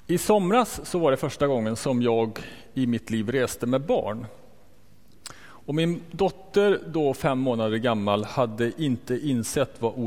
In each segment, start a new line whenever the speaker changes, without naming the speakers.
I somras så var det första gången som jag i mitt liv reste med barn. Och min dotter, då 5 månader gammal, hade inte insett vad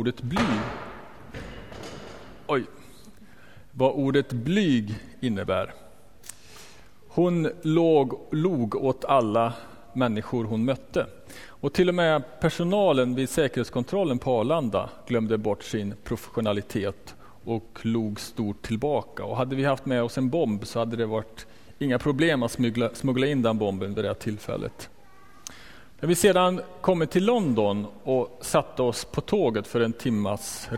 ordet blyg innebär. Hon log åt alla människor hon mötte. Och till och med personalen vid säkerhetskontrollen på Arlanda glömde bort sin professionalitet och log stort tillbaka. Och hade vi haft med oss en bomb så hade det varit inga problem att smuggla in den bomben vid det här tillfället. När vi sedan kom till London och satte oss på tåget för en timmas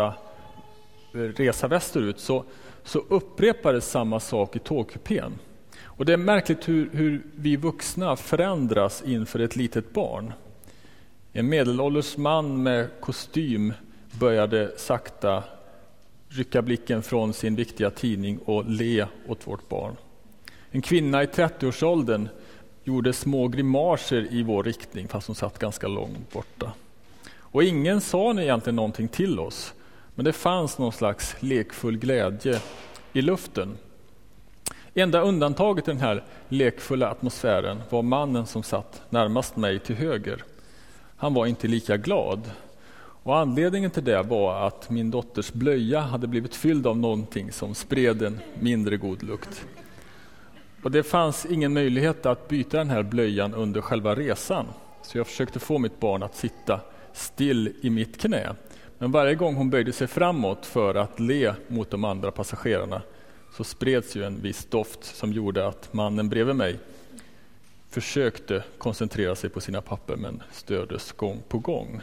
resa västerut så upprepades samma sak i tågkupén. Och det är märkligt hur vi vuxna förändras inför ett litet barn. En medelålders man med kostym började sakta rycka blicken från sin viktiga tidning och le åt vårt barn. En kvinna i 30-årsåldern gjorde små grimaser i vår riktning fast hon satt ganska långt borta. Och ingen sa egentligen någonting till oss, men det fanns någon slags lekfull glädje i luften. Enda undantaget i den här lekfulla atmosfären var mannen som satt närmast mig till höger. Han var inte lika glad. Och anledningen till det var att min dotters blöja hade blivit fylld av någonting som spred en mindre god lukt. Och det fanns ingen möjlighet att byta den här blöjan under själva resan. Så jag försökte få mitt barn att sitta still i mitt knä. Men varje gång hon böjde sig framåt för att le mot de andra passagerarna så spreds ju en viss doft som gjorde att mannen bredvid mig försökte koncentrera sig på sina papper men stördes gång på gång.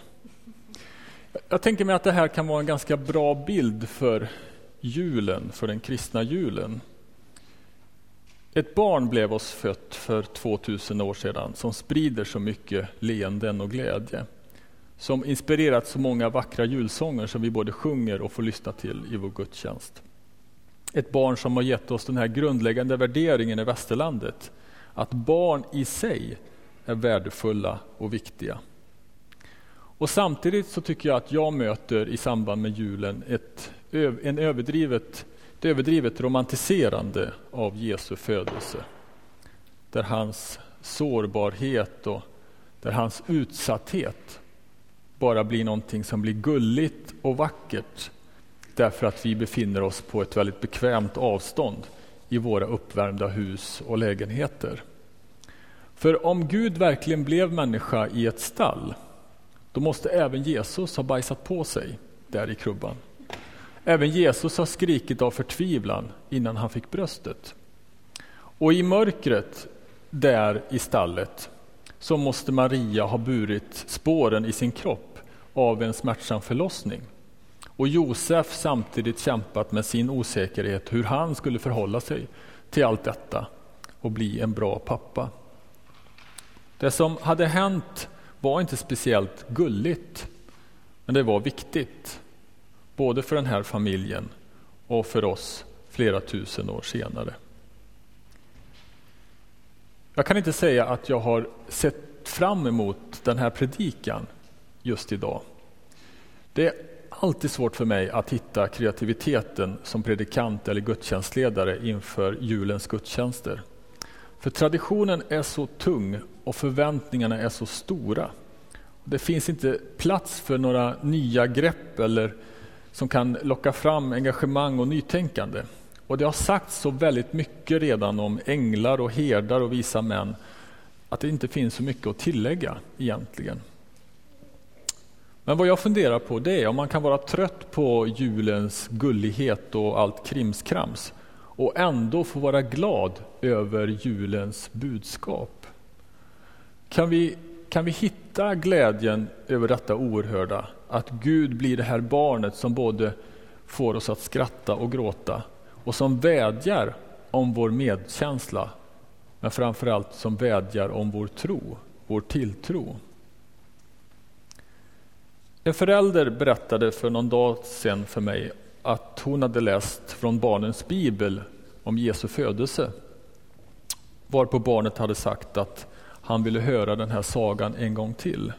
Jag tänker mig att det här kan vara en ganska bra bild för julen, för den kristna julen. Ett barn blev oss fött för 2000 år sedan som sprider så mycket leenden och glädje. Som inspirerat så många vackra julsånger som vi både sjunger och får lyssna till i vår gudstjänst. Ett barn som har gett oss den här grundläggande värderingen i västerlandet. Att barn i sig är värdefulla och viktiga. Och samtidigt så tycker jag att jag möter i samband med julen ett överdrivet romantiserande av Jesu födelse. Där hans sårbarhet och där hans utsatthet bara blir någonting som blir gulligt och vackert. Därför att vi befinner oss på ett väldigt bekvämt avstånd i våra uppvärmda hus och lägenheter. För om Gud verkligen blev människa i ett stall, då måste även Jesus ha bajsat på sig där i krubban. Även Jesus har skrikit av förtvivlan innan han fick bröstet. Och i mörkret där i stallet så måste Maria ha burit spåren i sin kropp av en smärtsam förlossning. Och Josef samtidigt kämpat med sin osäkerhet hur han skulle förhålla sig till allt detta och bli en bra pappa. Det som hade hänt var inte speciellt gulligt, men det var viktigt. Både för den här familjen och för oss flera tusen år senare. Jag kan inte säga att jag har sett fram emot den här predikan just idag. Det är alltid svårt för mig att hitta kreativiteten som predikant eller gudstjänstledare inför julens gudstjänster. För traditionen är så tung och förväntningarna är så stora. Det finns inte plats för några nya grepp eller som kan locka fram engagemang och nytänkande. Och det har sagts så väldigt mycket redan om änglar och herdar och visa män att det inte finns så mycket att tillägga egentligen. Men vad jag funderar på det är om man kan vara trött på julens gullighet och allt krimskrams och ändå få vara glad över julens budskap. Kan vi hitta glädjen över detta oerhörda, att Gud blir det här barnet som både får oss att skratta och gråta och som vädjar om vår medkänsla, men framförallt som vädjar om vår tro, vår tilltro. En förälder berättade för någon dag sedan för mig att hon hade läst från barnens bibel om Jesu födelse. Varpå barnet hade sagt att han ville höra den här sagan en gång till.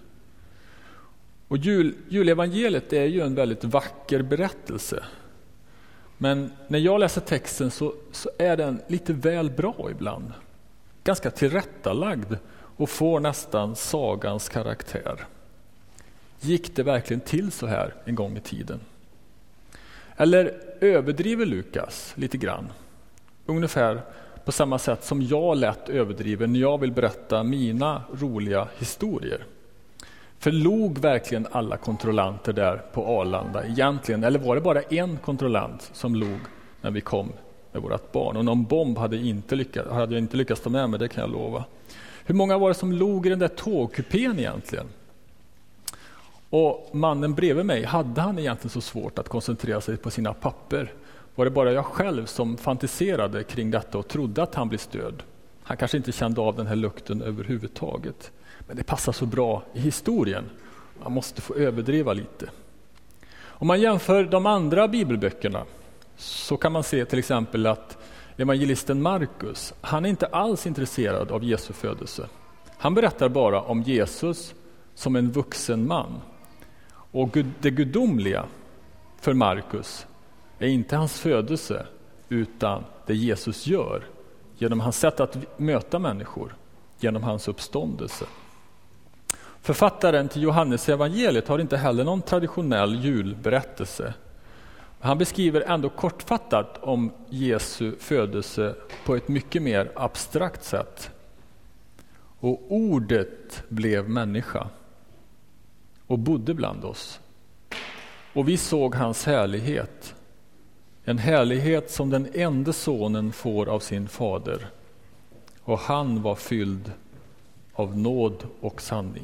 Och julevangeliet är ju en väldigt vacker berättelse. Men när jag läser texten så är den lite väl bra ibland. Ganska tillrättalagd och får nästan sagans karaktär. Gick det verkligen till så här en gång i tiden? Eller överdriver Lukas lite grann? Ungefär på samma sätt som jag lätt överdriver när jag vill berätta mina roliga historier. För log verkligen alla kontrollanter där på Arlanda egentligen? Eller var det bara en kontrollant som log när vi kom med vårt barn? Och någon bomb hade jag inte lyckats ta med mig, det kan jag lova. Hur många var det som log i den där tågkupén egentligen? Och mannen bredvid mig, hade han egentligen så svårt att koncentrera sig på sina papper? Var det bara jag själv som fantiserade kring detta och trodde att han blev störd? Han kanske inte kände av den här lukten överhuvudtaget. Men det passar så bra i historien. Man måste få överdriva lite. Om man jämför de andra bibelböckerna så kan man se till exempel att evangelisten Markus, han är inte alls intresserad av Jesu födelse. Han berättar bara om Jesus som en vuxen man. Och det gudomliga för Markus är inte hans födelse utan det Jesus gör genom hans sätt att möta människor, genom hans uppståndelse. Författaren till Johannes evangeliet har inte heller någon traditionell julberättelse. Han beskriver ändå kortfattat om Jesu födelse på ett mycket mer abstrakt sätt. Och ordet blev människa och bodde bland oss. Och vi såg hans härlighet. En härlighet som den enda sonen får av sin fader. Och han var fylld av nåd och sanning.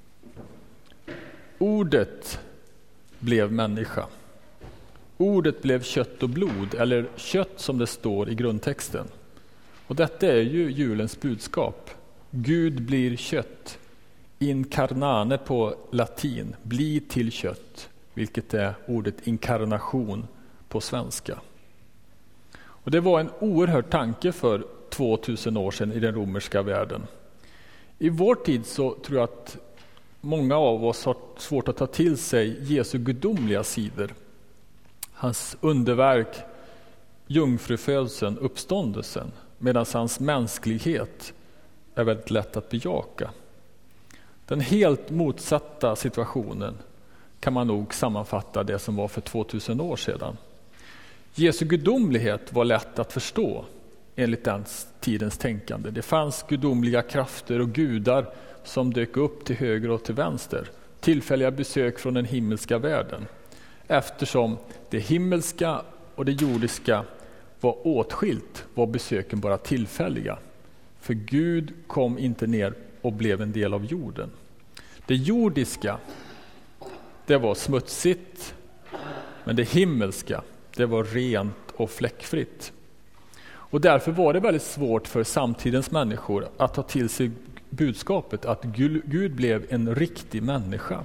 Ordet blev människa. Ordet blev kött och blod, eller kött som det står i grundtexten. Och detta är ju julens budskap. Gud blir kött. Inkarnane på latin, bli till kött, vilket är ordet inkarnation på svenska. Och det var en oerhörd tanke för 2000 år sedan i den romerska världen. I vår tid så tror jag att många av oss har svårt att ta till sig Jesu gudomliga sidor. Hans underverk, jungfrufödseln, uppståndelsen, medan hans mänsklighet är väldigt lätt att bejaka. Den helt motsatta situationen kan man nog sammanfatta det som var för 2000 år sedan. Jesu gudomlighet var lätt att förstå enligt den tidens tänkande. Det fanns gudomliga krafter och gudar som dök upp till höger och till vänster. Tillfälliga besök från den himmelska världen. Eftersom det himmelska och det jordiska var åtskilt var besöken bara tillfälliga. För Gud kom inte ner och blev en del av jorden. Det jordiska, det var smutsigt, men det himmelska, det var rent och fläckfritt. Och därför var det väldigt svårt för samtidens människor att ta till sig budskapet att Gud blev en riktig människa.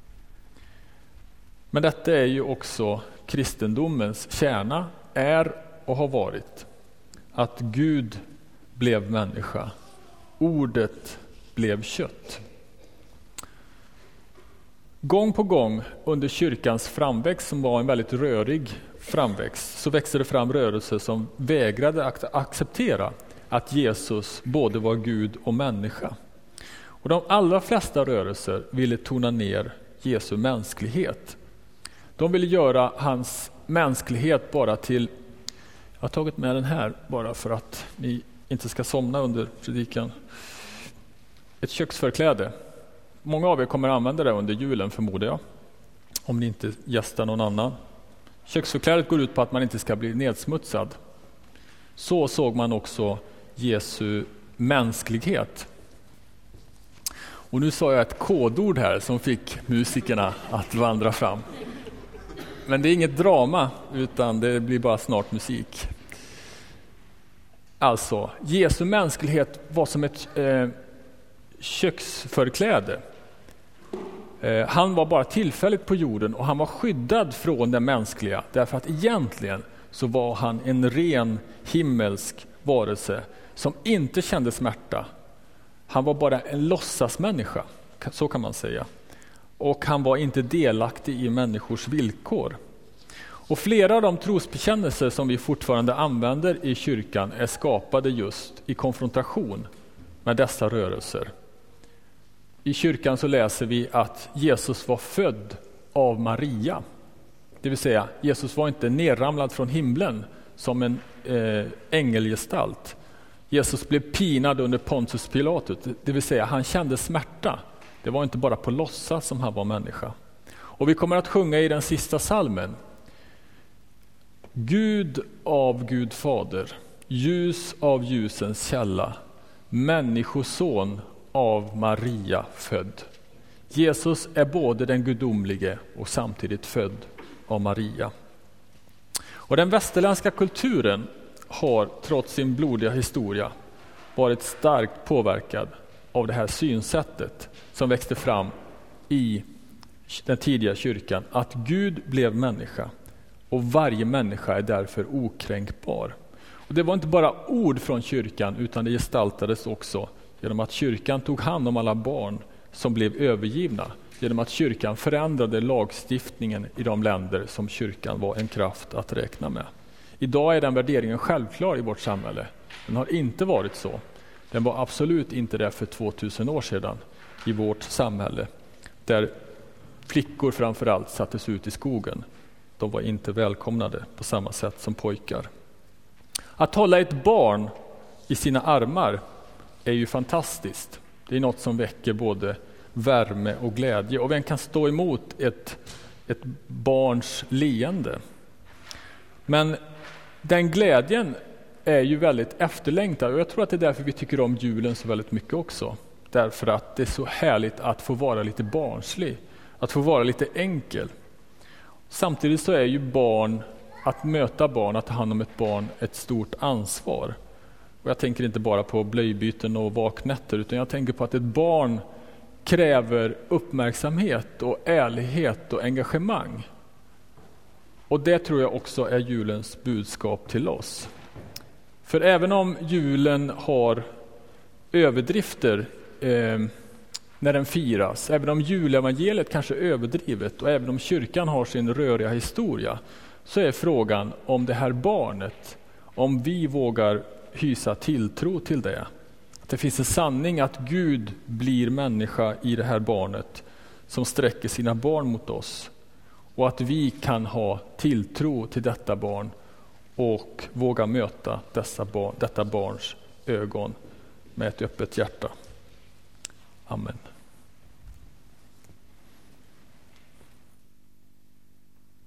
Men detta är ju också kristendomens kärna, är och har varit. Att Gud blev människa. Ordet blev kött. Gång på gång under kyrkans framväxt, som var en väldigt rörig framväxt, så växte det fram rörelser som vägrade att acceptera att Jesus både var Gud och människa. Och de allra flesta rörelser ville tona ner Jesu mänsklighet. De ville göra hans mänsklighet bara till, jag har tagit med den här bara för att ni inte ska somna under predikan, ett köksförkläde. Många av er kommer att använda det under julen, förmodar jag, om ni inte gästar någon annan. Köksförklädet går ut på att man inte ska bli nedsmutsad. Så såg man också Jesu mänsklighet. Och nu sa jag ett kodord här som fick musikerna att vandra fram. Men det är inget drama, utan det blir bara snart musik. Alltså, Jesu mänsklighet var som ett köksförkläde. Han var bara tillfälligt på jorden och han var skyddad från det mänskliga. Därför att egentligen så var han en ren himmelsk varelse som inte kände smärta. Han var bara en låtsasmänniska, så kan man säga. Och han var inte delaktig i människors villkor. Och flera av de trosbekännelser som vi fortfarande använder i kyrkan är skapade just i konfrontation med dessa rörelser. I kyrkan så läser vi att Jesus var född av Maria. Det vill säga, Jesus var inte nerramlad från himlen som en ängelgestalt. Jesus blev pinad under Pontius Pilatus, det vill säga han kände smärta. Det var inte bara på låtsas som han var människa. Och vi kommer att sjunga i den sista salmen. Gud av Gud fader, ljus av ljusens källa, människoson av Maria född. Jesus är både den gudomlige och samtidigt född av Maria. Och den västerländska kulturen har trots sin blodiga historia varit starkt påverkad av det här synsättet som växte fram i den tidiga kyrkan, att Gud blev människa och varje människa är därför okränkbar. Och det var inte bara ord från kyrkan, utan det gestaltades också genom att kyrkan tog hand om alla barn som blev övergivna, genom att kyrkan förändrade lagstiftningen i de länder som kyrkan var en kraft att räkna med. Idag är den värderingen självklar i vårt samhälle. Den har inte varit så. Den var absolut inte det för 2000 år sedan i vårt samhälle, där flickor framförallt sattes ut i skogen. De var inte välkomnade på samma sätt som pojkar. Att hålla ett barn i sina armar är ju fantastiskt. Det är något som väcker både värme och glädje. Och vem kan stå emot ett barns leende? Men den glädjen är ju väldigt efterlängtad. Och jag tror att det är därför vi tycker om julen så väldigt mycket också. Därför att det är så härligt att få vara lite barnslig. Att få vara lite enkel. Samtidigt så är ju att möta barn, att ta hand om ett barn, ett stort ansvar. Och jag tänker inte bara på blöjbyten och vaknätter, utan jag tänker på att ett barn kräver uppmärksamhet och ärlighet och engagemang. Och det tror jag också är julens budskap till oss. För även om julen har överdrifter när den firas, även om julevangeliet kanske är överdrivet och även om kyrkan har sin röriga historia, så är frågan om det här barnet, om vi vågar hysa tilltro till det. Att det finns en sanning att Gud blir människa i det här barnet som sträcker sina barn mot oss. Och att vi kan ha tilltro till detta barn och våga möta detta barns ögon med ett öppet hjärta. Amen.